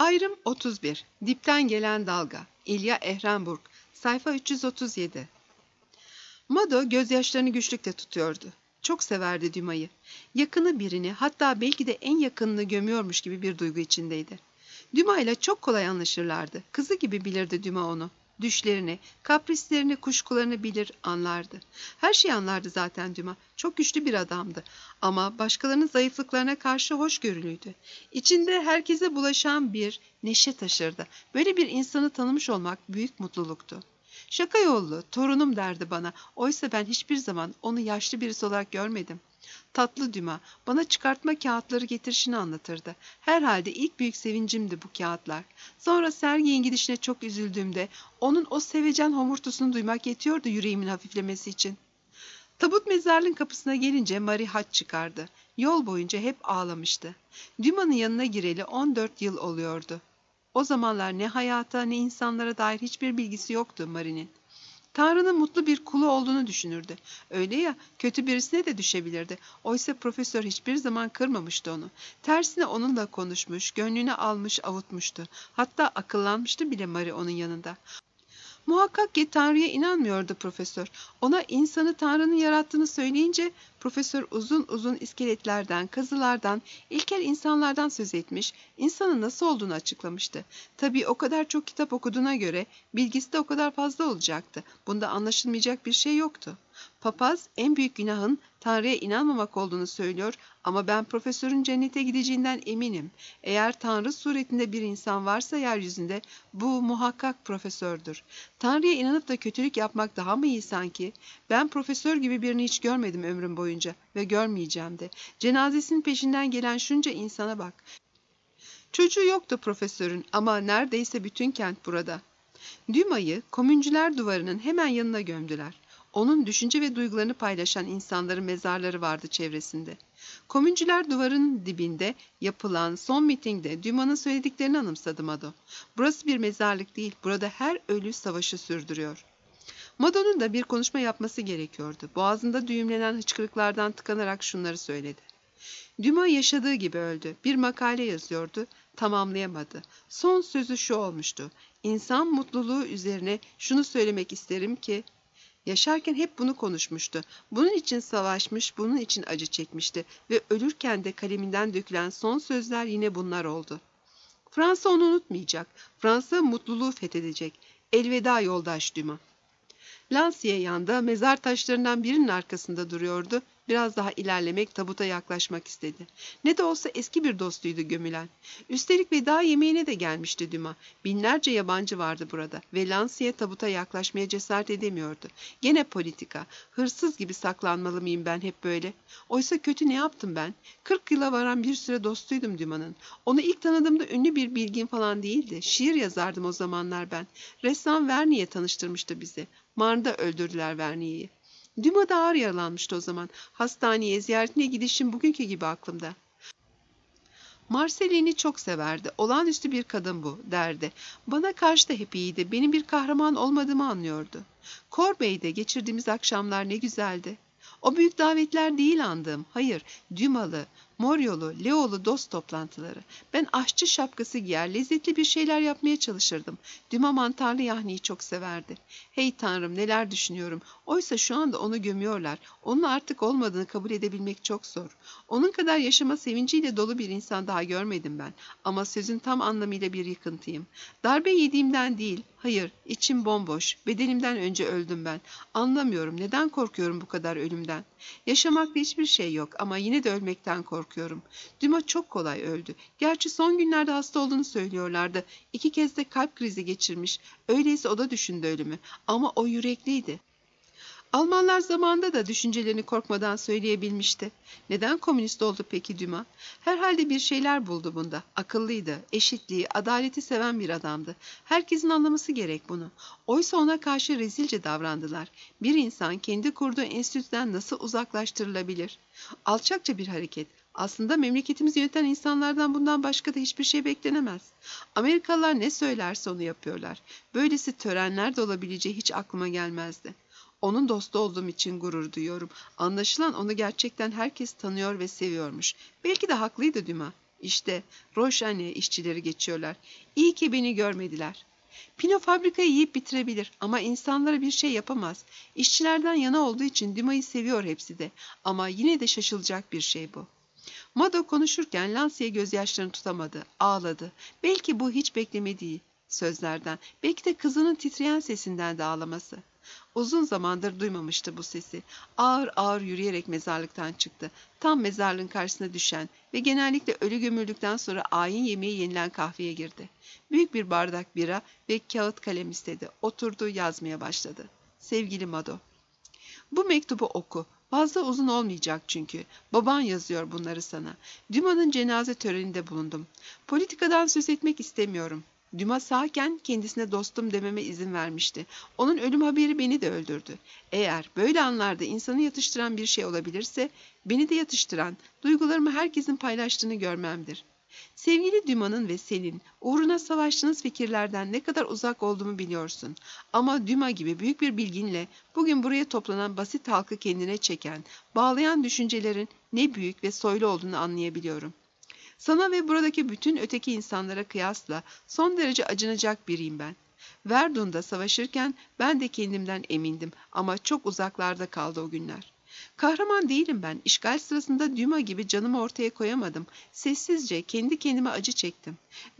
Ayrım 31. Dipten gelen dalga. İlya Ehrenburg. Sayfa 337. Mado gözyaşlarını güçlükle tutuyordu. Çok severdi Duma'yı. Yakını birini, hatta belki de en yakınını gömüyormuş gibi bir duygu içindeydi. Duma ile çok kolay anlaşırlardı. Kızı gibi bilirdi Duma onu. Düşlerini, kaprislerini, kuşkularını bilir, anlardı. Her şeyi anlardı zaten Duma. Çok güçlü bir adamdı. Ama başkalarının zayıflıklarına karşı hoşgörülüydü. İçinde herkese bulaşan bir neşe taşırdı. Böyle bir insanı tanımış olmak büyük mutluluktu. Şaka yollu, torunum derdi bana. Oysa ben hiçbir zaman onu yaşlı birisi olarak görmedim. Tatlı Duma, bana çıkartma kağıtları getirişini anlatırdı. Herhalde ilk büyük sevincimdi bu kağıtlar. Sonra sergiyin gidişine çok üzüldüğümde onun o sevecen homurtusunu duymak yetiyordu yüreğimin hafiflemesi için. Tabut mezarlığın kapısına gelince Marie haç çıkardı. Yol boyunca hep ağlamıştı. Duma'nın yanına gireli 14 yıl oluyordu. O zamanlar ne hayata ne insanlara dair hiçbir bilgisi yoktu Marie'nin. Tanrı'nın mutlu bir kulu olduğunu düşünürdü. Öyle ya, kötü birisine de düşebilirdi. Oysa profesör hiçbir zaman kırmamıştı onu. Tersine onunla konuşmuş, gönlünü almış, avutmuştu. Hatta akıllanmıştı bile Marie onun yanında. Muhakkak ki Tanrı'ya inanmıyordu profesör. Ona insanı Tanrı'nın yarattığını söyleyince profesör uzun uzun iskeletlerden, kazılardan, ilkel insanlardan söz etmiş, insanın nasıl olduğunu açıklamıştı. Tabii o kadar çok kitap okuduğuna göre bilgisi de o kadar fazla olacaktı. Bunda anlaşılmayacak bir şey yoktu. Papaz en büyük günahın Tanrı'ya inanmamak olduğunu söylüyor ama ben profesörün cennete gideceğinden eminim. Eğer Tanrı suretinde bir insan varsa yeryüzünde bu muhakkak profesördür. Tanrı'ya inanıp da kötülük yapmak daha mı iyi sanki? Ben profesör gibi birini hiç görmedim ömrüm boyunca ve görmeyeceğim de. Cenazesinin peşinden gelen şunca insana bak. Çocuğu yoktu profesörün ama neredeyse bütün kent burada. Duma'yı Komüncüler Duvarı'nın hemen yanına gömdüler. Onun düşünce ve duygularını paylaşan insanların mezarları vardı çevresinde. Komüncüler Duvarı'nın dibinde yapılan son mitingde Duma'nın söylediklerini anımsadı Mado. Burası bir mezarlık değil, burada her ölü savaşı sürdürüyor. Mado'nun da bir konuşma yapması gerekiyordu. Boğazında düğümlenen hıçkırıklardan tıkanarak şunları söyledi. Dumas yaşadığı gibi öldü. Bir makale yazıyordu, tamamlayamadı. Son sözü şu olmuştu. İnsan mutluluğu üzerine şunu söylemek isterim ki, yaşarken hep bunu konuşmuştu. Bunun için savaşmış, bunun için acı çekmişti ve ölürken de kaleminden dökülen son sözler yine bunlar oldu. Fransa onu unutmayacak. Fransa mutluluğu fethedecek. Elveda yoldaş Dumas. Lancier yanda mezar taşlarından birinin arkasında duruyordu. Biraz daha ilerlemek, tabuta yaklaşmak istedi. Ne de olsa eski bir dostuydu gömülen. Üstelik veda yemeğine de gelmişti Dumas. Binlerce yabancı vardı burada ve Lancier tabuta yaklaşmaya cesaret edemiyordu. Gene politika. Hırsız gibi saklanmalı mıyım ben hep böyle? Oysa kötü ne yaptım ben? 40 yıla varan bir süre dostuydum Dumas'ın. Onu ilk tanıdığımda ünlü bir bilgin falan değildi. Şiir yazardım o zamanlar ben. Ressam Vernier tanıştırmıştı bizi. Marne'da öldürdüler Vernier'i. Dumas da ağır yaralanmıştı o zaman. Hastaneye ziyaretine gidişim bugünkü gibi aklımda. Marceline'i çok severdi. Olağanüstü bir kadın bu, derdi. Bana karşı da hep iyiydi. Benim bir kahraman olmadığımı anlıyordu. Corbeil'de geçirdiğimiz akşamlar ne güzeldi. O büyük davetler değil andığım. Hayır, Dumas'lı, Moryolu, Leo'lu dost toplantıları. Ben aşçı şapkası giyer, lezzetli bir şeyler yapmaya çalışırdım. Dumas mantarlı yahniyi çok severdi. Hey Tanrım, neler düşünüyorum. Oysa şu anda onu gömüyorlar. Onun artık olmadığını kabul edebilmek çok zor. Onun kadar yaşama sevinciyle dolu bir insan daha görmedim ben. Ama sözün tam anlamıyla bir yıkıntıyım. Darbe yediğimden değil, hayır, içim bomboş. Bedenimden önce öldüm ben. Anlamıyorum, neden korkuyorum bu kadar ölümden? Yaşamakta hiçbir şey yok ama yine de ölmekten korkuyorum. Dumas çok kolay öldü. Gerçi son günlerde hasta olduğunu söylüyorlardı. 2 kez de kalp krizi geçirmiş. Öyleyse o da düşündü ölümü. Ama o yürekliydi. Almanlar zamanında da düşüncelerini korkmadan söyleyebilmişti. Neden komünist oldu peki Dumas? Herhalde bir şeyler buldu bunda. Akıllıydı, eşitliği, adaleti seven bir adamdı. Herkesin anlaması gerek bunu. Oysa ona karşı rezilce davrandılar. Bir insan kendi kurduğu enstitüden nasıl uzaklaştırılabilir? Alçakça bir hareket. Aslında memleketimizi yöneten insanlardan bundan başka da hiçbir şey beklenemez. Amerikalılar ne söylerse onu yapıyorlar. Böylesi törenler de olabileceği hiç aklıma gelmezdi. Onun dostu olduğum için gurur duyuyorum. Anlaşılan onu gerçekten herkes tanıyor ve seviyormuş. Belki de haklıydı Dumas. İşte Roşane işçileri geçiyorlar. İyi ki beni görmediler. Pino fabrikayı yiyip bitirebilir ama insanlara bir şey yapamaz. İşçilerden yana olduğu için Duma'yı seviyor hepsi de. Ama yine de şaşılacak bir şey bu. Mado konuşurken Lancia gözyaşlarını tutamadı, ağladı. Belki bu hiç beklemediği sözlerden, belki de kızının titreyen sesinden de ağlaması. Uzun zamandır duymamıştı bu sesi. Ağır ağır yürüyerek mezarlıktan çıktı. Tam mezarlığın karşısına düşen ve genellikle ölü gömüldükten sonra ayin yemeği yenilen kahveye girdi. Büyük bir bardak bira ve kağıt kalem istedi. Oturdu, yazmaya başladı. Sevgili Mado, bu mektubu oku. Fazla uzun olmayacak çünkü. Baban yazıyor bunları sana. Duma'nın cenaze töreninde bulundum. Politikadan söz etmek istemiyorum. Duma sağken kendisine dostum dememe izin vermişti. Onun ölüm haberi beni de öldürdü. Eğer böyle anlarda insanı yatıştıran bir şey olabilirse, beni de yatıştıran, duygularımı herkesin paylaştığını görmemdir. Sevgili Duma'nın ve senin uğruna savaştığınız fikirlerden ne kadar uzak olduğumu biliyorsun. Ama Duma gibi büyük bir bilginle bugün buraya toplanan basit halkı kendine çeken, bağlayan düşüncelerin ne büyük ve soylu olduğunu anlayabiliyorum. Sana ve buradaki bütün öteki insanlara kıyasla son derece acınacak biriyim ben. Verdun'da savaşırken ben de kendimden emindim ama çok uzaklarda kaldı o günler. Kahraman değilim ben. İşgal sırasında Duma gibi canımı ortaya koyamadım. Sessizce kendi kendime acı çektim.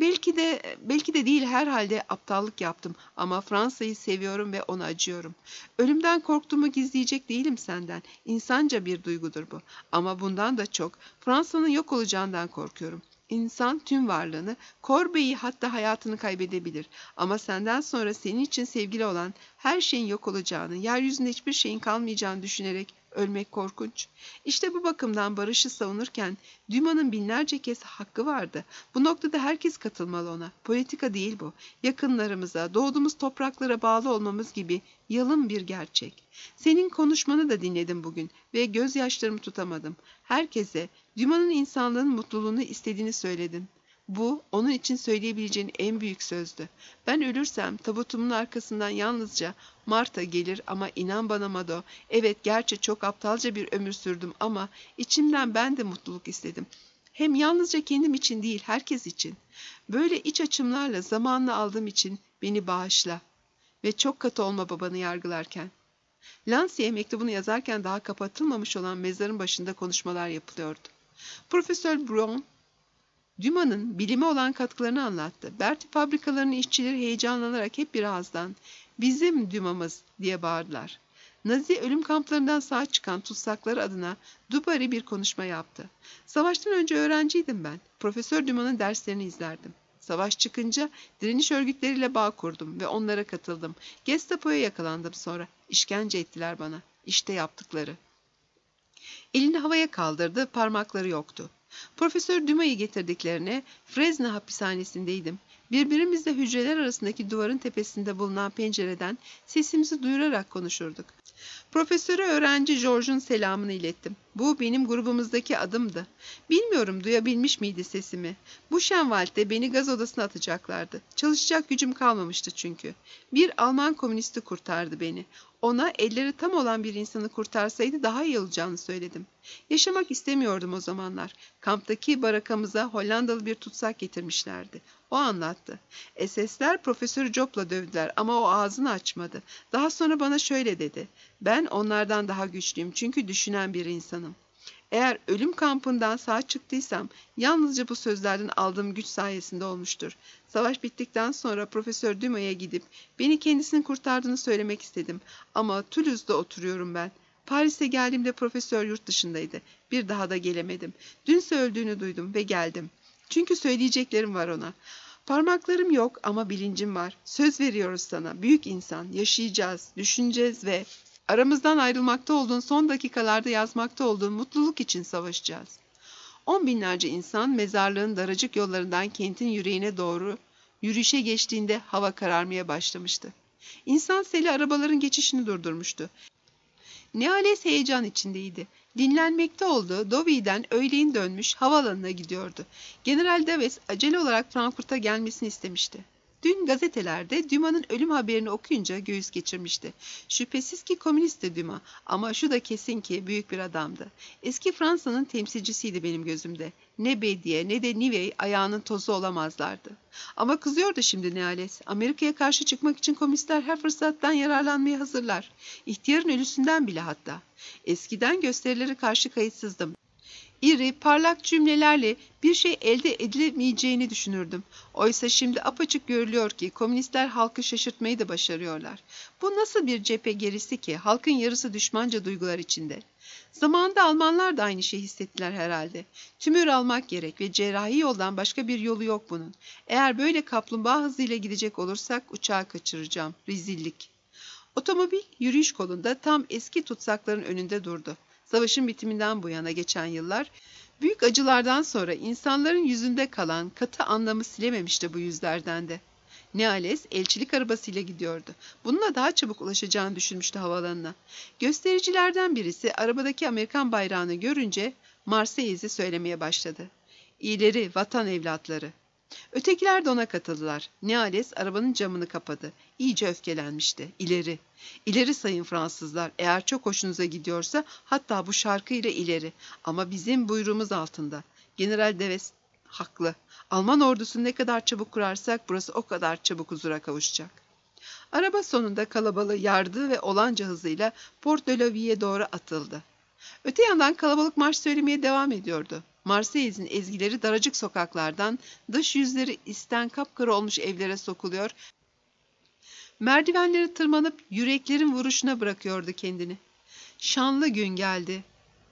Belki de değil herhalde aptallık yaptım ama Fransa'yı seviyorum ve ona acıyorum. Ölümden korktuğumu gizleyecek değilim senden. İnsanca bir duygudur bu. Ama bundan da çok Fransa'nın yok olacağından korkuyorum. İnsan tüm varlığını, Corbeil'i hatta hayatını kaybedebilir. Ama senden sonra senin için sevgili olan her şeyin yok olacağını, yeryüzünde hiçbir şeyin kalmayacağını düşünerek ölmek korkunç. İşte bu bakımdan barışı savunurken Duma'nın binlerce kez hakkı vardı. Bu noktada herkes katılmalı ona. Politika değil bu. Yakınlarımıza, doğduğumuz topraklara bağlı olmamız gibi yalın bir gerçek. Senin konuşmanı da dinledim bugün ve gözyaşlarımı tutamadım. Herkese Duma'nın insanlığın mutluluğunu istediğini söyledin. Bu, onun için söyleyebileceğin en büyük sözdü. Ben ölürsem tabutumun arkasından yalnızca Marta gelir ama inan bana Mado, evet gerçi çok aptalca bir ömür sürdüm ama içimden ben de mutluluk istedim. Hem yalnızca kendim için değil, herkes için. Böyle iç açımlarla zamanla aldığım için beni bağışla. Ve çok katı olma babanı yargılarken. Lancie'ye mektubunu yazarken daha kapatılmamış olan mezarın başında konuşmalar yapılıyordu. Profesör Brown, Duma'nın bilime olan katkılarını anlattı. Berti fabrikalarının işçileri heyecanlanarak hep bir ağızdan "Bizim Duma'mız" diye bağırdılar. Nazi ölüm kamplarından sağ çıkan tutsakları adına Dubarry bir konuşma yaptı. Savaştan önce öğrenciydim ben. Profesör Duma'nın derslerini izlerdim. Savaş çıkınca direniş örgütleriyle bağ kurdum ve onlara katıldım. Gestapo'ya yakalandım sonra. İşkence ettiler bana. İşte yaptıkları. Elini havaya kaldırdı, parmakları yoktu. Profesör Duma'yı getirdiklerine Fresne hapishanesindeydim. Birbirimizle hücreler arasındaki duvarın tepesinde bulunan pencereden sesimizi duyurarak konuşurduk. Profesöre öğrenci George'un selamını ilettim. Bu benim grubumuzdaki adımdı. Bilmiyorum duyabilmiş miydi sesimi. Bu şenvalde beni gaz odasına atacaklardı. Çalışacak gücüm kalmamıştı çünkü. Bir Alman komünisti kurtardı beni. Ona elleri tam olan bir insanı kurtarsaydı daha iyi olacağını söyledim. Yaşamak istemiyordum o zamanlar. Kamptaki barakamıza Hollandalı bir tutsak getirmişlerdi. O anlattı. SS'ler Profesör Job'la dövdüler ama o ağzını açmadı. Daha sonra bana şöyle dedi. Ben onlardan daha güçlüyüm çünkü düşünen bir insanım. Eğer ölüm kampından sağ çıktıysam yalnızca bu sözlerden aldığım güç sayesinde olmuştur. Savaş bittikten sonra Profesör Duma'ya gidip beni kendisinin kurtardığını söylemek istedim. Ama Toulouse'da oturuyorum ben. Paris'e geldiğimde profesör yurt dışındaydı. Bir daha da gelemedim. Dünse öldüğünü duydum ve geldim. Çünkü söyleyeceklerim var ona. Parmaklarım yok ama bilincim var. Söz veriyoruz sana. Büyük insan. Yaşayacağız, düşüneceğiz ve aramızdan ayrılmakta olduğun son dakikalarda yazmakta olduğun mutluluk için savaşacağız. 10 binlerce insan mezarlığın daracık yollarından kentin yüreğine doğru yürüyüşe geçtiğinde hava kararmaya başlamıştı. İnsan seli arabaların geçişini durdurmuştu. Niales heyecan içindeydi. Dinlenmekte olduğu Deauville'den öğleyin dönmüş havaalanına gidiyordu. General Daves acele olarak Frankfurt'a gelmesini istemişti. Dün gazetelerde Dumas'ın ölüm haberini okuyunca göğüs geçirmişti. Şüphesiz ki komünistti Dumas ama şu da kesin ki büyük bir adamdı. Eski Fransa'nın temsilcisiydi benim gözümde. Ne Bédier ne de Nivey ayağının tozu olamazlardı. Ama kızıyordu şimdi Niales. Amerika'ya karşı çıkmak için komünistler her fırsattan yararlanmaya hazırlar. İhtiyarın ölüsünden bile hatta. Eskiden gösterilere karşı kayıtsızdım. İri, parlak cümlelerle bir şey elde edilemeyeceğini düşünürdüm. Oysa şimdi apaçık görülüyor ki komünistler halkı şaşırtmayı da başarıyorlar. Bu nasıl bir cephe gerisi ki halkın yarısı düşmanca duygular içinde. Zamanında Almanlar da aynı şeyi hissettiler herhalde. Tümör almak gerek ve cerrahi yoldan başka bir yolu yok bunun. Eğer böyle kaplumbağa hızıyla gidecek olursak uçağı kaçıracağım. Rezillik. Otomobil yürüyüş kolunda tam eski tutsakların önünde durdu. Savaşın bitiminden bu yana geçen yıllar, büyük acılardan sonra insanların yüzünde kalan katı anlamı silememişti bu yüzlerden de. Niales elçilik arabasıyla gidiyordu. Bununla daha çabuk ulaşacağını düşünmüştü havaalanına. Göstericilerden birisi arabadaki Amerikan bayrağını görünce Marseilles'i söylemeye başladı. İyileri, vatan evlatları. Ötekiler de ona katıldılar. Niales arabanın camını kapadı. İyice öfkelenmişti. İleri. İleri sayın Fransızlar. Eğer çok hoşunuza gidiyorsa hatta bu şarkıyla ileri. Ama bizim buyruğumuz altında. General Deves haklı. Alman ordusunu ne kadar çabuk kurarsak burası o kadar çabuk huzura kavuşacak. Araba sonunda kalabalığı yardı ve olanca hızıyla Port de la Vie'ye doğru atıldı. Öte yandan kalabalık marş söylemeye devam ediyordu. Marseilles'in ezgileri daracık sokaklardan, dış yüzleri isten kapkara olmuş evlere sokuluyor, merdivenleri tırmanıp yüreklerin vuruşuna bırakıyordu kendini. Şanlı gün geldi.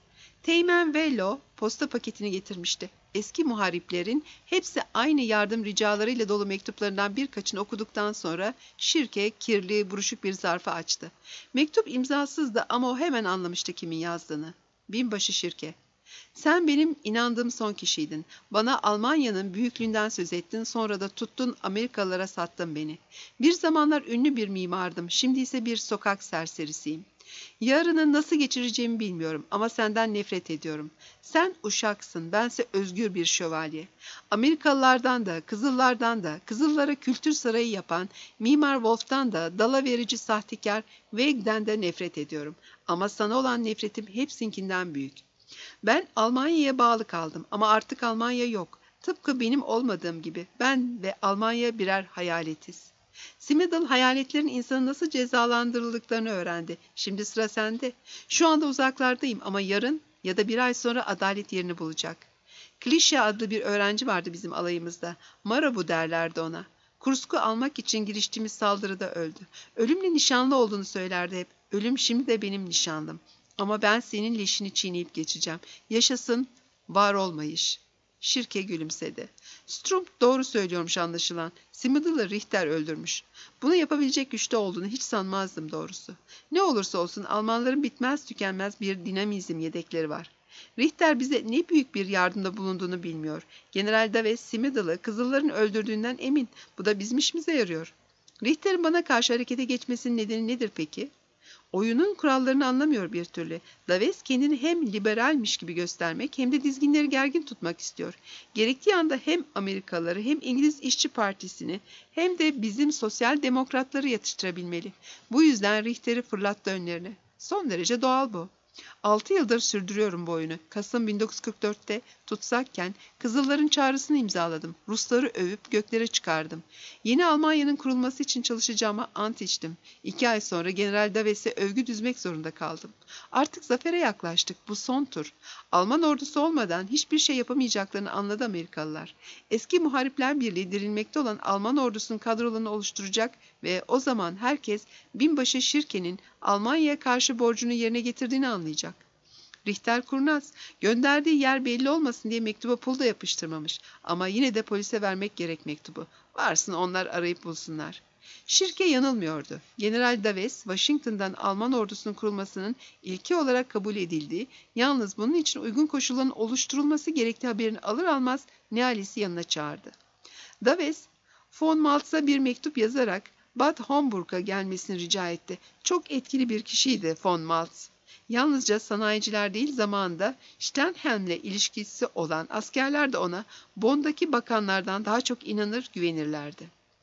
Teğmen Vello posta paketini getirmişti. Eski muhariplerin hepsi aynı yardım ricalarıyla dolu mektuplarından birkaçını okuduktan sonra şirke, kirli, buruşuk bir zarfı açtı. Mektup imzasızdı ama o hemen anlamıştı kimin yazdığını. Binbaşı Şirke. Sen benim inandığım son kişiydin. Bana Almanya'nın büyüklüğünden söz ettin, sonra da tuttun Amerikalılara sattın beni. Bir zamanlar ünlü bir mimardım, şimdi ise bir sokak serserisiyim. Yarını nasıl geçireceğimi bilmiyorum ama senden nefret ediyorum. Sen uşaksın, bense özgür bir şövalye. Amerikalılardan da, Kızıllardan da, Kızıllara kültür sarayı yapan Mimar Wolf'tan da, dala verici sahtekar Weig'den de nefret ediyorum. Ama sana olan nefretim hepsinkinden büyük. Ben Almanya'ya bağlı kaldım ama artık Almanya yok. Tıpkı benim olmadığım gibi ben ve Almanya birer hayaletiz. Smithel hayaletlerin insanı nasıl cezalandırıldıklarını öğrendi. Şimdi sıra sende. Şu anda uzaklardayım ama yarın ya da bir ay sonra adalet yerini bulacak. Klişe adlı bir öğrenci vardı bizim alayımızda. Marabu derlerdi ona. Kursk'u almak için giriştiğimiz saldırıda öldü. Ölümle nişanlı olduğunu söylerdi hep. Ölüm şimdi de benim nişanlım. Ama ben senin leşini çiğneyip geçeceğim. Yaşasın var olmayış. Şirke gülümsedi. Strumpf doğru söylüyormuş anlaşılan. Smith'ı Richter öldürmüş. Bunu yapabilecek güçte olduğunu hiç sanmazdım doğrusu. Ne olursa olsun Almanların bitmez tükenmez bir dinamizm yedekleri var. Richter bize ne büyük bir yardımda bulunduğunu bilmiyor. General Daves Smith'ı Kızılların öldürdüğünden emin. Bu da bizim işimize yarıyor. Richter'in bana karşı harekete geçmesinin nedeni nedir peki? Oyunun kurallarını anlamıyor bir türlü. Daves kendini hem liberalmiş gibi göstermek hem de dizginleri gergin tutmak istiyor. Gerektiği anda hem Amerikalıları hem İngiliz İşçi Partisi'ni hem de bizim sosyal demokratları yatıştırabilmeli. Bu yüzden Richter'i fırlattı önlerine. Son derece doğal bu. 6 yıldır sürdürüyorum bu oyunu. Kasım 1944'te tutsakken Kızılların çağrısını imzaladım. Rusları övüp göklere çıkardım. Yeni Almanya'nın kurulması için çalışacağıma ant içtim. 2 ay sonra General Daves'e övgü düzmek zorunda kaldım. Artık zafere yaklaştık. Bu son tur. Alman ordusu olmadan hiçbir şey yapamayacaklarını anladı Amerikalılar. Eski Muharipler Birliği dirilmekte olan Alman ordusunun kadrolarını oluşturacak ve o zaman herkes binbaşı Şirke'nin Almanya'ya karşı borcunu yerine getirdiğini anlayacak. Richter kurnaz, gönderdiği yer belli olmasın diye mektuba pul da yapıştırmamış. Ama yine de polise vermek gerek mektubu. Varsın onlar arayıp bulsunlar. Şirke yanılmıyordu. General Daves, Washington'dan Alman ordusunun kurulmasının ilki olarak kabul edildiği, yalnız bunun için uygun koşulların oluşturulması gerektiği haberini alır almaz Niales'i yanına çağırdı. Daves, von Maltz'a bir mektup yazarak Bad Homburg'a gelmesini rica etti. Çok etkili bir kişiydi von Maltz. Yalnızca sanayiciler değil zamanında Stenhelm'le ilişkisi olan askerler de ona Bonn'daki bakanlardan daha çok inanır güvenirlerdi.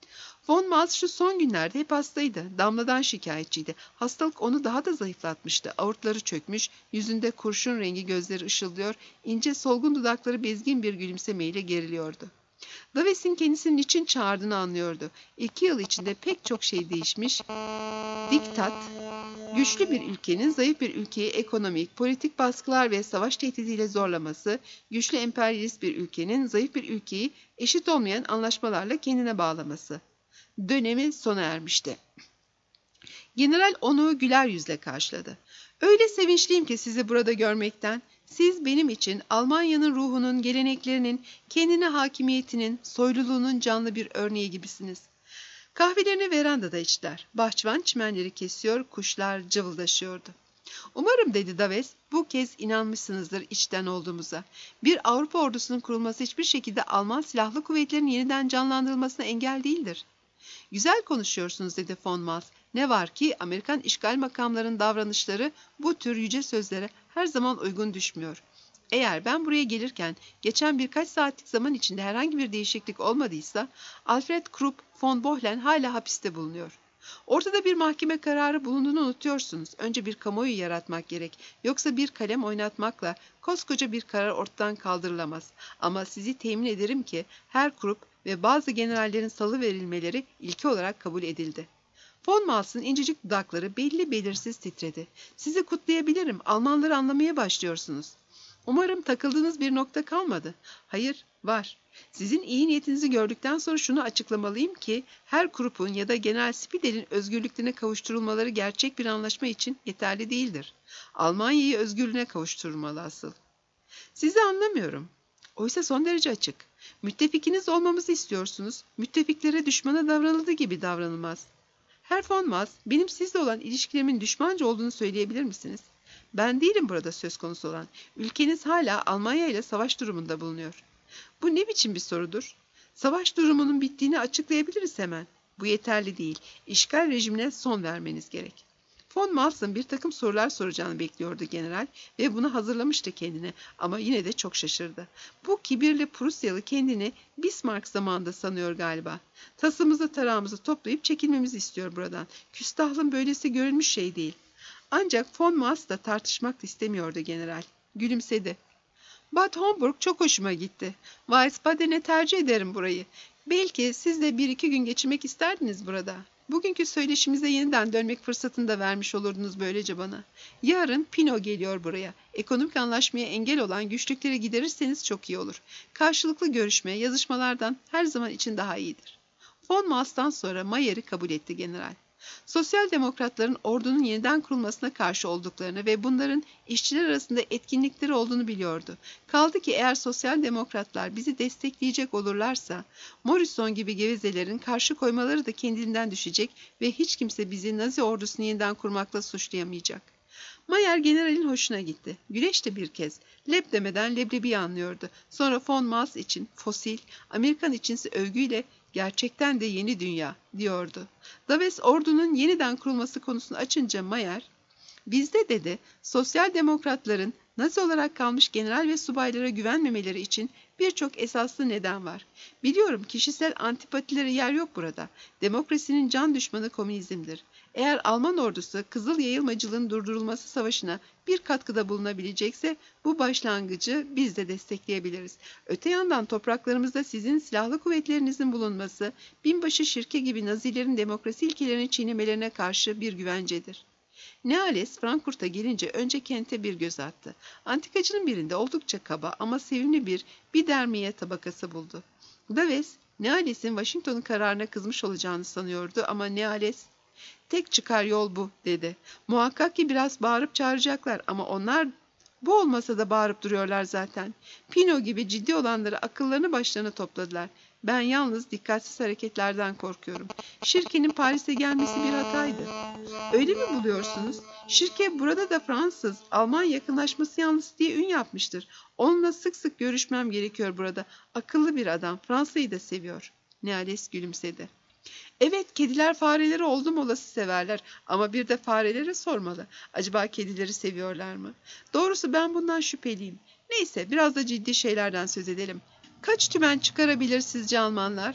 Von Mals şu son günlerde hep hastaydı. Damladan şikayetçiydi. Hastalık onu daha da zayıflatmıştı. Aortları çökmüş, yüzünde kurşun rengi gözleri ışıldıyor, ince solgun dudakları bezgin bir gülümsemeyle geriliyordu. Daves'in kendisinin için çağırdığını anlıyordu. 2 yıl içinde pek çok şey değişmiş. Diktat, güçlü bir ülkenin zayıf bir ülkeyi ekonomik, politik baskılar ve savaş tehdidiyle zorlaması, güçlü emperyalist bir ülkenin zayıf bir ülkeyi eşit olmayan anlaşmalarla kendine bağlaması. Dönemi sona ermişti. General onu güler yüzle karşıladı. Öyle sevinçliyim ki sizi burada görmekten. Siz benim için Almanya'nın ruhunun, geleneklerinin, kendine hakimiyetinin, soyluluğunun canlı bir örneği gibisiniz. Kahvelerini verandada içtiler. Bahçıvan çimenleri kesiyor, kuşlar cıvıldaşıyordu. Umarım dedi Daves, bu kez inanmışsınızdır içten olduğumuza. Bir Avrupa ordusunun kurulması hiçbir şekilde Alman silahlı kuvvetlerinin yeniden canlandırılmasına engel değildir. Güzel konuşuyorsunuz dedi von Mals. Ne var ki Amerikan işgal makamlarının davranışları bu tür yüce sözlere her zaman uygun düşmüyor. Eğer ben buraya gelirken geçen birkaç saatlik zaman içinde herhangi bir değişiklik olmadıysa Alfred Krupp von Bohlen hala hapiste bulunuyor. Ortada bir mahkeme kararı bulunduğunu unutuyorsunuz. Önce bir kamuoyu yaratmak gerek. Yoksa bir kalem oynatmakla koskoca bir karar ortadan kaldırılamaz. Ama sizi temin ederim ki Herr Krupp ve bazı generallerin salıverilmeleri ilki olarak kabul edildi. Von Mals'ın incecik dudakları belli belirsiz titredi. Sizi kutlayabilirim. Almanları anlamaya başlıyorsunuz. Umarım takıldığınız bir nokta kalmadı. Hayır, var. Sizin iyi niyetinizi gördükten sonra şunu açıklamalıyım ki Herr Krupp'un ya da General Spiegel'in özgürlüklerine kavuşturulmaları gerçek bir anlaşma için yeterli değildir. Almanya'yı özgürlüğüne kavuşturmalı asıl. Sizi anlamıyorum. Oysa son derece açık. Müttefikiniz olmamızı istiyorsunuz. Müttefiklere düşmana davranıldığı gibi davranılmaz. Herr von Mals, benim sizle olan ilişkilerimin düşmanca olduğunu söyleyebilir misiniz? Ben değilim burada söz konusu olan. Ülkeniz hala Almanya ile savaş durumunda bulunuyor. Bu ne biçim bir sorudur? Savaş durumunun bittiğini açıklayabiliriz hemen. Bu yeterli değil. İşgal rejimine son vermeniz gerek. Von Mals'ın bir takım sorular soracağını bekliyordu general ve bunu hazırlamıştı kendine ama yine de çok şaşırdı. Bu kibirli Prusyalı kendini Bismarck zamanında sanıyor galiba. Tasımızı tarağımızı toplayıp çekilmemizi istiyor buradan. Küstahlığın böylesi görülmüş şey değil. Ancak von Mals da tartışmak da istemiyordu general. Gülümsedi. Bad Homburg çok hoşuma gitti. Wiesbaden'e tercih ederim burayı. Belki siz de 1-2 gün geçirmek isterdiniz burada. Bugünkü söyleşimize yeniden dönmek fırsatını da vermiş olurdunuz böylece bana. Yarın Pino geliyor buraya. Ekonomik anlaşmaya engel olan güçlükleri giderirseniz çok iyi olur. Karşılıklı görüşme, yazışmalardan her zaman için daha iyidir. Von Mals'tan sonra Mayer'i kabul etti general. Sosyal demokratların ordunun yeniden kurulmasına karşı olduklarını ve bunların işçiler arasında etkinlikleri olduğunu biliyordu. Kaldı ki eğer sosyal demokratlar bizi destekleyecek olurlarsa, Morrison gibi gevezelerin karşı koymaları da kendinden düşecek ve hiç kimse bizi Nazi ordusunu yeniden kurmakla suçlayamayacak. Mayer generalin hoşuna gitti. Güneş de bir kez leb demeden leblebiyi anlıyordu. Sonra von Mals için fosil, Amerikan içinse övgüyle gerçekten de yeni dünya diyordu. Daves ordunun yeniden kurulması konusunu açınca Mayer, bizde dedi, sosyal demokratların Nazi olarak kalmış general ve subaylara güvenmemeleri için birçok esaslı neden var. Biliyorum kişisel antipatilere yer yok burada. Demokrasinin can düşmanı komünizmdir. Eğer Alman ordusu Kızıl Yayılmacılığın durdurulması savaşına bir katkıda bulunabilecekse bu başlangıcı biz de destekleyebiliriz. Öte yandan topraklarımızda sizin silahlı kuvvetlerinizin bulunması binbaşı Şirke gibi Nazilerin demokrasi ilkelerini çiğnemelerine karşı bir güvencedir. Neales Frankfurt'a gelince önce kente bir göz attı. Antikacının birinde oldukça kaba ama sevimli bir bidermiye tabakası buldu. Daves, Neales'in Washington'un kararına kızmış olacağını sanıyordu ama Neales, tek çıkar yol bu dedi. Muhakkak ki biraz bağırıp çağıracaklar ama onlar bu olmasa da bağırıp duruyorlar zaten. Pino gibi ciddi olanları akıllarını başlarına topladılar. Ben yalnız dikkatsiz hareketlerden korkuyorum. Şirke'nin Paris'e gelmesi bir hataydı. Öyle mi buluyorsunuz? Şirke burada da Fransız, Alman yakınlaşması yanlısı diye ün yapmıştır. Onunla sık sık görüşmem gerekiyor burada. Akıllı bir adam, Fransa'yı da seviyor. Neales gülümsedi. Evet, kediler fareleri oldum olası severler ama bir de farelere sormalı. Acaba kedileri seviyorlar mı? Doğrusu ben bundan şüpheliyim. Neyse, biraz da ciddi şeylerden söz edelim. Kaç tümen çıkarabilir sizce Almanlar?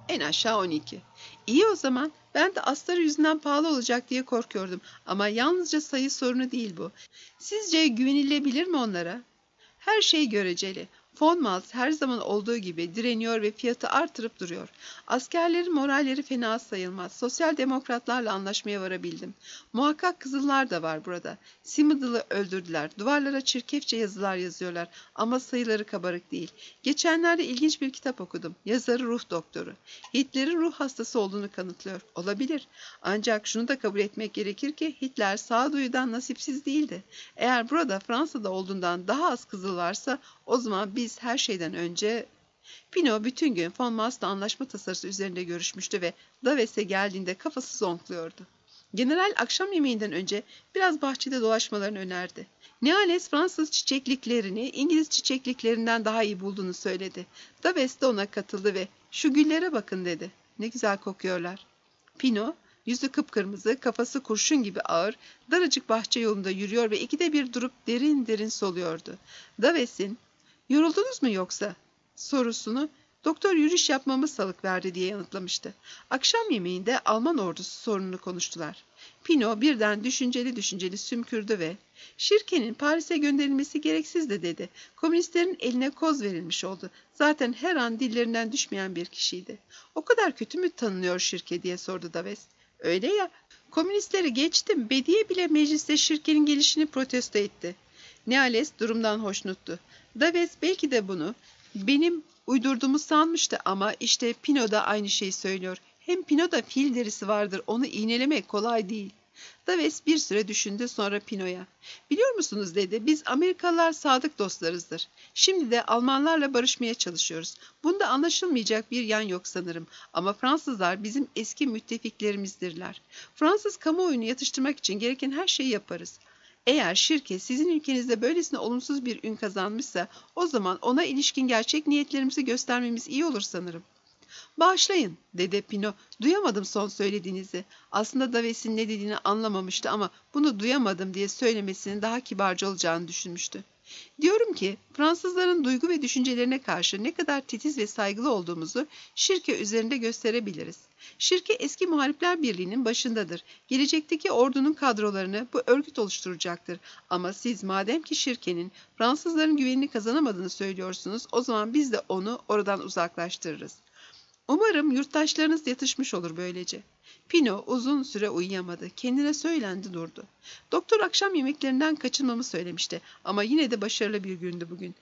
En aşağı 12. İyi o zaman. Ben de astarı yüzünden pahalı olacak diye korkuyordum. Ama yalnızca sayı sorunu değil bu. Sizce güvenilebilir mi onlara? Her şey göreceli. Von Maltz her zaman olduğu gibi direniyor ve fiyatı artırıp duruyor. Askerlerin moralleri fena sayılmaz. Sosyal demokratlarla anlaşmaya varabildim. Muhakkak Kızıllar da var burada. Simiddle'ı öldürdüler. Duvarlara çirkefçe yazılar yazıyorlar. Ama sayıları kabarık değil. Geçenlerde ilginç bir kitap okudum. Yazarı ruh doktoru. Hitler'in ruh hastası olduğunu kanıtlıyor. Olabilir. Ancak şunu da kabul etmek gerekir ki Hitler sağduyudan nasipsiz değildi. Eğer burada Fransa'da olduğundan daha az Kızıl varsa o zaman biz her şeyden önce... Pino bütün gün von Maltz'la anlaşma tasarısı üzerinde görüşmüştü ve Daves'e geldiğinde kafası zonkluyordu. General akşam yemeğinden önce biraz bahçede dolaşmalarını önerdi. Niales Fransız çiçekliklerini İngiliz çiçekliklerinden daha iyi bulduğunu söyledi. Daves de ona katıldı ve "Şu güllere bakın" dedi. "Ne güzel kokuyorlar." Pino, yüzü kıpkırmızı, kafası kurşun gibi ağır, daracık bahçe yolunda yürüyor ve ikide bir durup derin derin soluyordu. Daves'in "Yoruldunuz mu yoksa?" sorusunu "Doktor yürüyüş yapmamı salık verdi" diye yanıtlamıştı. Akşam yemeğinde Alman ordusu sorununu konuştular. Pino birden düşünceli düşünceli sümkürdü ve "Şirkenin Paris'e gönderilmesi gereksizdi" dedi. "Komünistlerin eline koz verilmiş oldu. Zaten her an dillerinden düşmeyen bir kişiydi." "O kadar kötü mü tanınıyor Şirke?" diye sordu Daves. "Öyle ya. Komünistleri geçtim. Bediye bile mecliste Şirke'nin gelişini protesto etti." Niales durumdan hoşnuttu. Daves belki de bunu benim uydurduğumu sanmıştı ama işte Pino da aynı şeyi söylüyor. Hem Pino'da fil derisi vardır, onu iğnelemek kolay değil. Daves bir süre düşündü, sonra Pino'ya "Biliyor musunuz?" dedi. "Biz Amerikalılar sadık dostlarızdır. Şimdi de Almanlarla barışmaya çalışıyoruz. Bunda anlaşılmayacak bir yan yok sanırım. Ama Fransızlar bizim eski müttefiklerimizdirler. Fransız kamuoyunu yatıştırmak için gereken her şeyi yaparız. Eğer şirket sizin ülkenizde böylesine olumsuz bir ün kazanmışsa o zaman ona ilişkin gerçek niyetlerimizi göstermemiz iyi olur sanırım." "Bağışlayın" dedi Pino. "Duyamadım son söylediğinizi." Aslında Daves'in ne dediğini anlamamıştı ama bunu "duyamadım" diye söylemesinin daha kibarca olacağını düşünmüştü. "Diyorum ki Fransızların duygu ve düşüncelerine karşı ne kadar titiz ve saygılı olduğumuzu Şirke üzerinde gösterebiliriz. Şirke eski Muharipler Birliği'nin başındadır. Gelecekteki ordunun kadrolarını bu örgüt oluşturacaktır. Ama siz madem ki Şirke'nin Fransızların güvenini kazanamadığını söylüyorsunuz, o zaman biz de onu oradan uzaklaştırırız. Umarım yurttaşlarınız yatışmış olur böylece." Pino uzun süre uyuyamadı. Kendine söylendi durdu. Doktor akşam yemeklerinden kaçınmamı söylemişti ama yine de başarılı bir gündü bugün.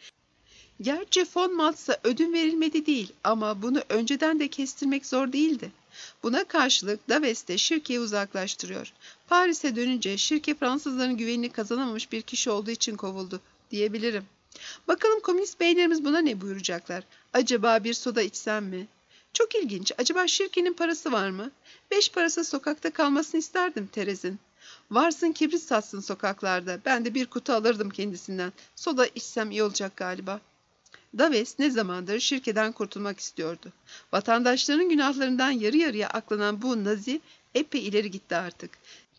Gerçi von Maltz'a ödün verilmedi değil ama bunu önceden de kestirmek zor değildi. Buna karşılık Daves de Şirke'yi uzaklaştırıyor. Paris'e dönünce Şirke Fransızların güvenini kazanamamış bir kişi olduğu için kovuldu diyebilirim. Bakalım komünist beylerimiz buna ne buyuracaklar? Acaba bir soda içsem mi? Çok ilginç. Acaba Şirke'nin parası var mı? 5 parası sokakta kalmasını isterdim Terez'in. Varsın kibrit satsın sokaklarda. Ben de bir kutu alırdım kendisinden. Soda içsem iyi olacak galiba. Daves ne zamandır Şirke'den kurtulmak istiyordu. Vatandaşlarının günahlarından yarı yarıya aklanan bu Nazi epey ileri gitti artık.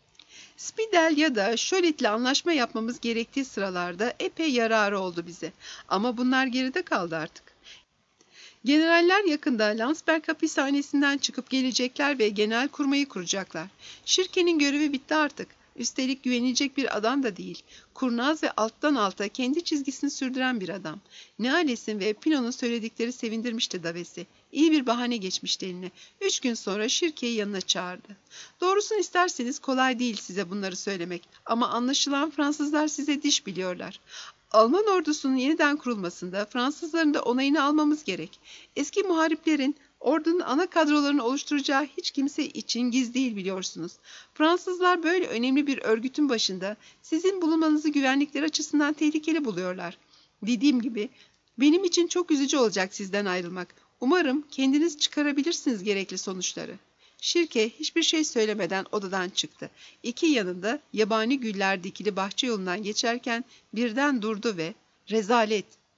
Spidel ya da Şölit'le anlaşma yapmamız gerektiği sıralarda epey yararı oldu bize. Ama bunlar geride kaldı artık. Generaller yakında Landsberg hapishanesinden çıkıp gelecekler ve genelkurmayı kuracaklar. Şirkenin görevi bitti artık. Üstelik güvenilecek bir adam da değil. Kurnaz ve alttan alta kendi çizgisini sürdüren bir adam. Niales'in ve Pino'nun söyledikleri sevindirmişti Daves'i. İyi bir bahane geçmişti eline. 3 gün sonra Şirke'yi yanına çağırdı. "Doğrusunu isterseniz kolay değil size bunları söylemek. Ama anlaşılan Fransızlar size diş biliyorlar. Alman ordusunun yeniden kurulmasında Fransızların da onayını almamız gerek. Eski muhariplerin ordunun ana kadrolarını oluşturacağı hiç kimse için gizli değil biliyorsunuz. Fransızlar böyle önemli bir örgütün başında sizin bulunmanızı güvenlikleri açısından tehlikeli buluyorlar. Dediğim gibi benim için çok üzücü olacak sizden ayrılmak. Umarım kendiniz çıkarabilirsiniz gerekli sonuçları." Şirke hiçbir şey söylemeden odadan çıktı. İki yanında yabani güller dikili bahçe yolundan geçerken birden durdu ve "Rezalet!"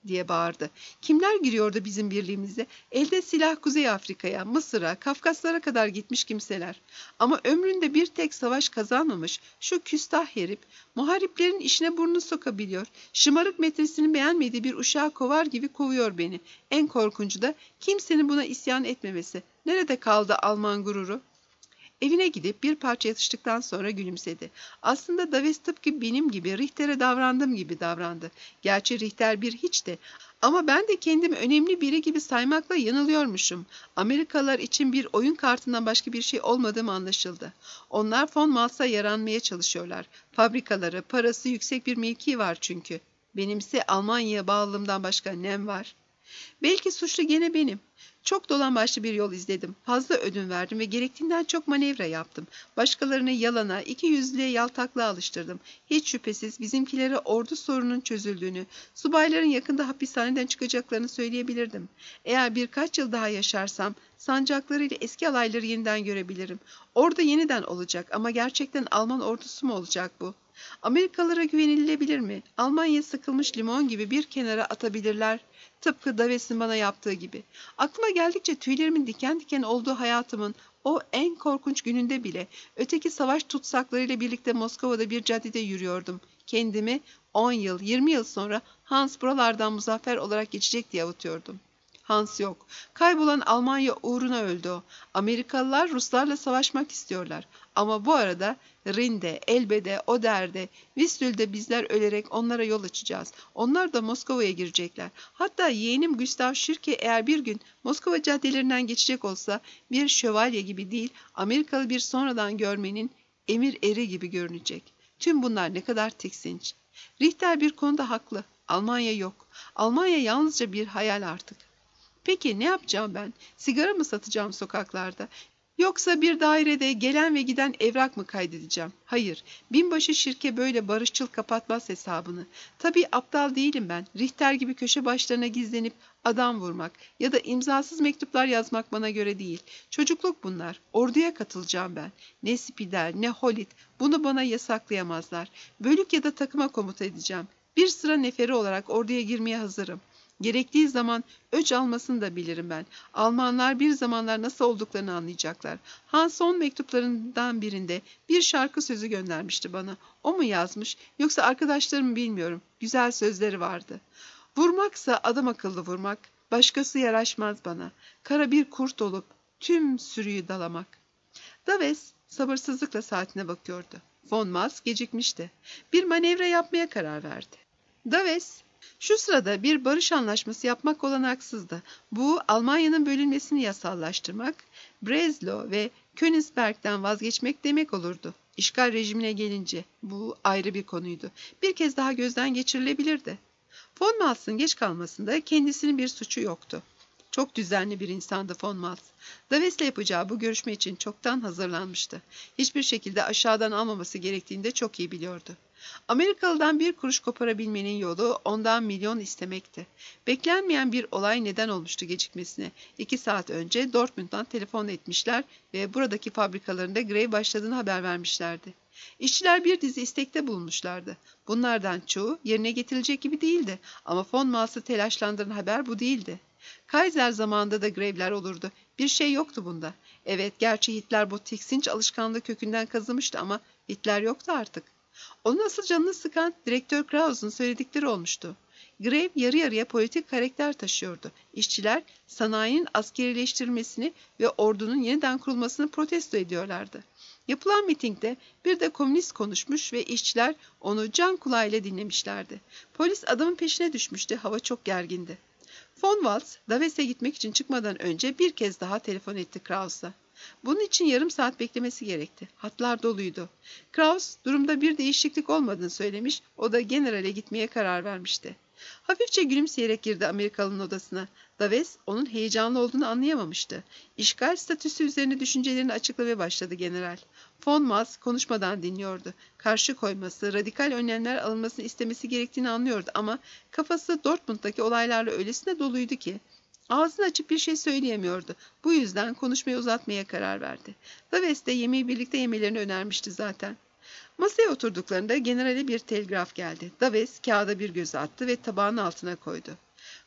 diye bağırdı. Kimler giriyordu bizim birliğimize? Elde silah Kuzey Afrika'ya, Mısır'a, Kafkaslara kadar gitmiş kimseler. Ama ömründe bir tek savaş kazanmamış şu küstah herif, muhariplerin işine burnunu sokabiliyor. Şımarık metresini beğenmediği bir uşağı kovar gibi kovuyor beni. En korkuncu da kimsenin buna isyan etmemesi. Nerede kaldı Alman gururu? Evine gidip bir parça yatıştıktan sonra gülümsedi. Aslında Davis tıpkı benim gibi Richter'e davrandığım gibi davrandı. Gerçi Richter bir hiçti. Ama ben de kendimi önemli biri gibi saymakla yanılıyormuşum. Amerikalılar için bir oyun kartından başka bir şey olmadığım anlaşıldı. Onlar von Malz'a yaranmaya çalışıyorlar. Fabrikaları, parası yüksek bir mevki var çünkü. Benimse Almanya'ya bağlılığımdan başka nem var? Belki suçlu gene benim. Çok dolambaçlı bir yol izledim. Fazla ödün verdim ve gerektiğinden çok manevra yaptım. Başkalarını yalana, ikiyüzlülüğe, yaltaklığa alıştırdım. Hiç şüphesiz bizimkilere ordu sorunun çözüldüğünü, subayların yakında hapishaneden çıkacaklarını söyleyebilirdim. Eğer birkaç yıl daha yaşarsam, sancaklarıyla eski alayları yeniden görebilirim. Ordu yeniden olacak ama gerçekten Alman ordusu mu olacak bu? Amerikalılara güvenilebilir mi? Almanya sıkılmış limon gibi bir kenara atabilirler. Tıpkı Davis'in bana yaptığı gibi. Aklıma geldikçe tüylerimin diken diken olduğu hayatımın o en korkunç gününde bile öteki savaş tutsaklarıyla birlikte Moskova'da bir caddede yürüyordum. Kendimi 10 yıl, 20 yıl sonra Hans buralardan muzaffer olarak geçecek diye avutuyordum. Hans yok. Kaybolan Almanya uğruna öldü o. Amerikalılar Ruslarla savaşmak istiyorlar. Ama bu arada Rin'de, Elbe'de, Oder'de, Vistül'de bizler ölerek onlara yol açacağız. Onlar da Moskova'ya girecekler. Hatta yeğenim Gustav Schirke eğer bir gün Moskova caddelerinden geçecek olsa bir şövalye gibi değil, Amerikalı bir sonradan görmenin emir eri gibi görünecek. Tüm bunlar ne kadar tiksinç. Richter bir konuda haklı. Almanya yok. Almanya yalnızca bir hayal artık. Peki ne yapacağım ben? Sigara mı satacağım sokaklarda? Yoksa bir dairede gelen ve giden evrak mı kaydedeceğim? Hayır, binbaşı şirke böyle barışçıl kapatmaz hesabını. Tabii aptal değilim ben. Richter gibi köşe başlarına gizlenip adam vurmak ya da imzasız mektuplar yazmak bana göre değil. Çocukluk bunlar. Orduya katılacağım ben. Ne Spider ne Holit bunu bana yasaklayamazlar. Bölük ya da takıma komuta edeceğim. Bir sıra neferi olarak orduya girmeye hazırım. Gerektiği zaman öç almasını da bilirim ben. Almanlar bir zamanlar nasıl olduklarını anlayacaklar. Hans son mektuplarından birinde bir şarkı sözü göndermişti bana. O mu yazmış yoksa arkadaşlarım mı bilmiyorum. Güzel sözleri vardı. Vurmaksa adam akıllı vurmak. Başkası yaraşmaz bana. Kara bir kurt olup tüm sürüyü dalamak. Daves sabırsızlıkla saatine bakıyordu. Von Malz gecikmişti. Bir manevra yapmaya karar verdi. Daves şu sırada bir barış anlaşması yapmak olanaksızdı. Bu Almanya'nın bölünmesini yasallaştırmak, Breslau ve Königsberg'den vazgeçmek demek olurdu. İşgal rejimine gelince bu ayrı bir konuydu. Bir kez daha gözden geçirilebilirdi. Von Malz'ın geç kalmasında kendisinin bir suçu yoktu. Çok düzenli bir insandı von Malz. Daves'le yapacağı bu görüşme için çoktan hazırlanmıştı. Hiçbir şekilde aşağıdan almaması gerektiğini de çok iyi biliyordu. Amerikalı'dan bir kuruş koparabilmenin yolu ondan milyon istemekti. Beklenmeyen bir olay neden olmuştu gecikmesine. 2 saat önce Dortmund'dan telefon etmişler ve buradaki fabrikalarında grev başladığını haber vermişlerdi. İşçiler bir dizi istekte bulunmuşlardı. Bunlardan çoğu yerine getirilecek gibi değildi ama von Malz'ı telaşlandıran haber bu değildi. Kaiser zamanında da grevler olurdu. Bir şey yoktu bunda. Evet, gerçi Hitler bu tiksinç alışkanlığı kökünden kazımıştı ama Hitler yoktu artık. Onun asıl canını sıkan Direktör Kraus'un söyledikleri olmuştu. Grev yarı yarıya politik karakter taşıyordu. İşçiler sanayinin askerileştirilmesini ve ordunun yeniden kurulmasını protesto ediyorlardı. Yapılan mitingde bir de komünist konuşmuş ve işçiler onu can kulağıyla dinlemişlerdi. Polis adamın peşine düşmüştü, hava çok gergindi. Von Waltz, Daves'e gitmek için çıkmadan önce bir kez daha telefon etti Kraus'a. Bunun için yarım saat beklemesi gerekti. Hatlar doluydu. Kraus, durumda bir değişiklik olmadığını söylemiş, o da generale gitmeye karar vermişti. Hafifçe gülümseyerek girdi Amerikalı'nın odasına. Daves, onun heyecanlı olduğunu anlayamamıştı. İşgal statüsü üzerine düşüncelerini açıklamaya başladı general. Von Malz konuşmadan dinliyordu. Karşı koyması, radikal önlemler alınmasını istemesi gerektiğini anlıyordu ama kafası Dortmund'daki olaylarla öylesine doluydu ki ağzını açıp bir şey söyleyemiyordu. Bu yüzden konuşmayı uzatmaya karar verdi. Daves de yemeği birlikte yemelerini önermişti zaten. Masaya oturduklarında generale bir telgraf geldi. Daves kağıda bir göz attı ve tabağın altına koydu.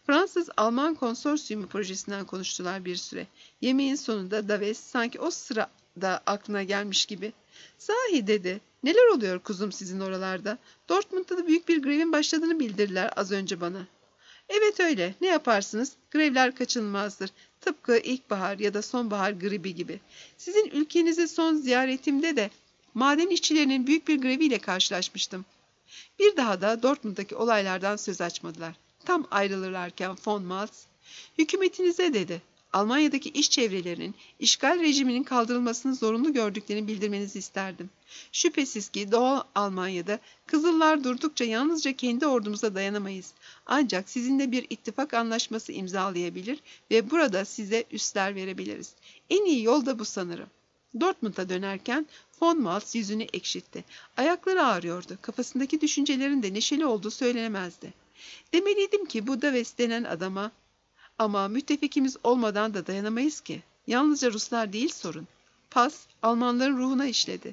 Fransız-Alman konsorsiyumu projesinden konuştular bir süre. Yemeğin sonunda Daves sanki o sırada aklına gelmiş gibi. "Sahi," dedi. "Neler oluyor kuzum sizin oralarda? Dortmund'da da büyük bir grevin başladığını bildirdiler az önce bana." "Evet öyle. Ne yaparsınız? Grevler kaçınılmazdır. Tıpkı ilkbahar ya da sonbahar gribi gibi. Sizin ülkenize son ziyaretimde de maden işçilerinin büyük bir greviyle karşılaşmıştım." Bir daha da Dortmund'daki olaylardan söz açmadılar. Tam ayrılırlarken von Malz, "Hükümetinize," dedi, "Almanya'daki iş çevrelerinin işgal rejiminin kaldırılmasını zorunlu gördüklerini bildirmenizi isterdim. Şüphesiz ki Doğu Almanya'da Kızıllar durdukça yalnızca kendi ordumuza dayanamayız. Ancak sizinle bir ittifak anlaşması imzalayabilir ve burada size üsler verebiliriz. En iyi yol da bu sanırım." Dortmund'a dönerken von Malz yüzünü ekşitti. Ayakları ağrıyordu. Kafasındaki düşüncelerin de neşeli olduğu söylenemezdi. "Demeliydim ki bu Daves denen adama, ama müttefikimiz olmadan da dayanamayız ki. Yalnızca Ruslar değil sorun. Pas, Almanların ruhuna işledi.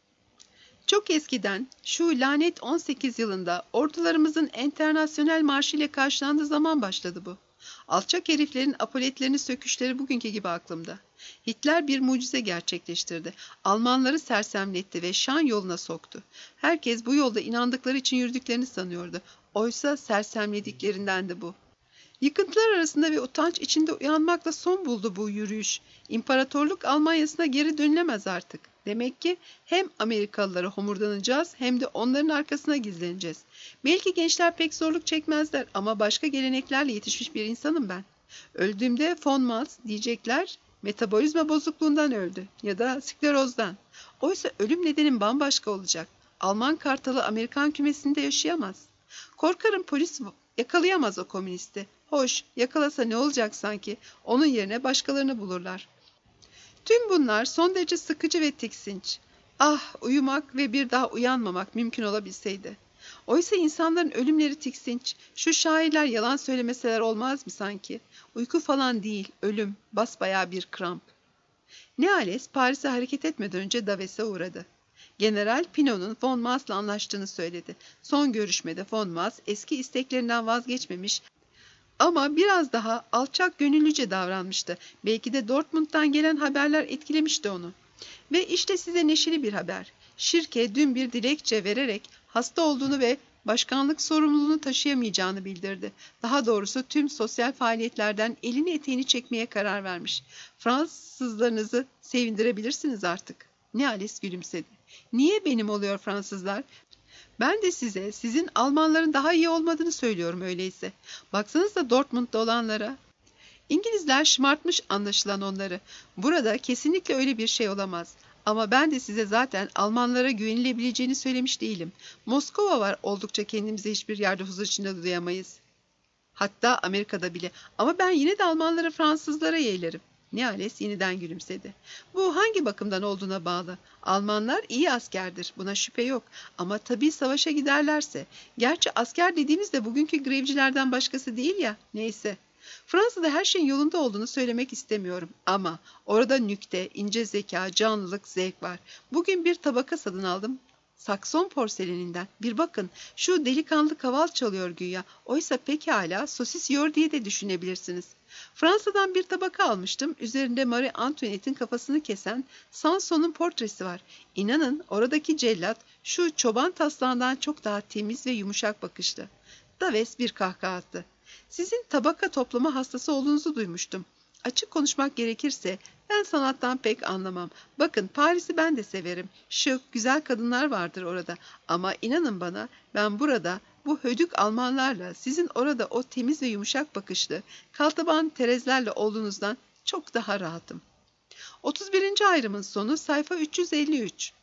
Çok eskiden, şu lanet 18 yılında ordularımızın Enternasyonel Marşı ile karşılandığı zaman başladı bu. Alçak heriflerin apoletlerini söküşleri bugünkü gibi aklımda. Hitler bir mucize gerçekleştirdi. Almanları sersemletti ve şan yoluna soktu. Herkes bu yolda inandıkları için yürüdüklerini sanıyordu. Oysa sersemlediklerindendi bu. Yıkıntılar arasında ve utanç içinde uyanmakla son buldu bu yürüyüş. İmparatorluk Almanya'sına geri dönülemez artık. Demek ki hem Amerikalılara homurdanacağız hem de onların arkasına gizleneceğiz. Belki gençler pek zorluk çekmezler ama başka geleneklerle yetişmiş bir insanım ben. Öldüğümde von Malz diyecekler, metabolizma bozukluğundan öldü ya da sklerozdan. Oysa ölüm nedenim bambaşka olacak. Alman kartalı Amerikan kümesinde yaşayamaz. Korkarım polis yakalayamaz o komünisti. Hoş, yakalasa ne olacak sanki? Onun yerine başkalarını bulurlar. Tüm bunlar son derece sıkıcı ve tiksinç. Ah, uyumak ve bir daha uyanmamak mümkün olabilseydi. Oysa insanların ölümleri tiksinç. Şu şairler yalan söylemeseler olmaz mı sanki? Uyku falan değil, ölüm, basbayağı bir kramp. Niales, Paris'e hareket etmeden önce Daves'e uğradı. General Pinot'un von Malz'la anlaştığını söyledi. Son görüşmede von Malz eski isteklerinden vazgeçmemiş ama biraz daha alçak gönüllüce davranmıştı. Belki de Dortmund'dan gelen haberler etkilemişti onu. Ve işte size neşeli bir haber. Şirke dün bir dilekçe vererek hasta olduğunu ve başkanlık sorumluluğunu taşıyamayacağını bildirdi. Daha doğrusu tüm sosyal faaliyetlerden elini eteğini çekmeye karar vermiş. Fransızlarınızı sevindirebilirsiniz artık. Niales gülümsedi. Niye benim oluyor Fransızlar? Ben de size sizin Almanların daha iyi olmadığını söylüyorum öyleyse. Baksanıza Dortmund'da olanlara. İngilizler şımartmış anlaşılan onları. Burada kesinlikle öyle bir şey olamaz. Ama ben de size zaten Almanlara güvenilebileceğini söylemiş değilim. Moskova var, oldukça kendimize hiçbir yerde huzur içinde duyamayız. Hatta Amerika'da bile. Ama ben yine de Almanlara Fransızlara yeğlerim. Niales yeniden gülümsedi. Bu hangi bakımdan olduğuna bağlı. Almanlar iyi askerdir, buna şüphe yok. Ama tabii savaşa giderlerse. Gerçi asker dediğimiz de bugünkü grevcilerden başkası değil ya. Neyse. Fransa'da her şeyin yolunda olduğunu söylemek istemiyorum. Ama orada nükte, ince zeka, canlılık, zevk var. Bugün bir tabaka satın aldım. Sakson porseleninden. Bir bakın, şu delikanlı kaval çalıyor güya. Oysa pekala sosis yiyor diye de düşünebilirsiniz. Fransa'dan bir tabaka almıştım. Üzerinde Marie Antoinette'in kafasını kesen Sanson'un portresi var. İnanın oradaki cellat şu çoban taslağından çok daha temiz ve yumuşak bakışlı. Daves bir kahkaha attı. Sizin tabaka toplama hastası olduğunuzu duymuştum. Açık konuşmak gerekirse ben sanattan pek anlamam. Bakın Paris'i ben de severim. Şık, güzel kadınlar vardır orada. Ama inanın bana ben burada bu hödük Almanlarla sizin orada o temiz ve yumuşak bakışlı, kaltaban terezlerle olduğunuzdan çok daha rahatım. 31. ayrımın sonu sayfa 353.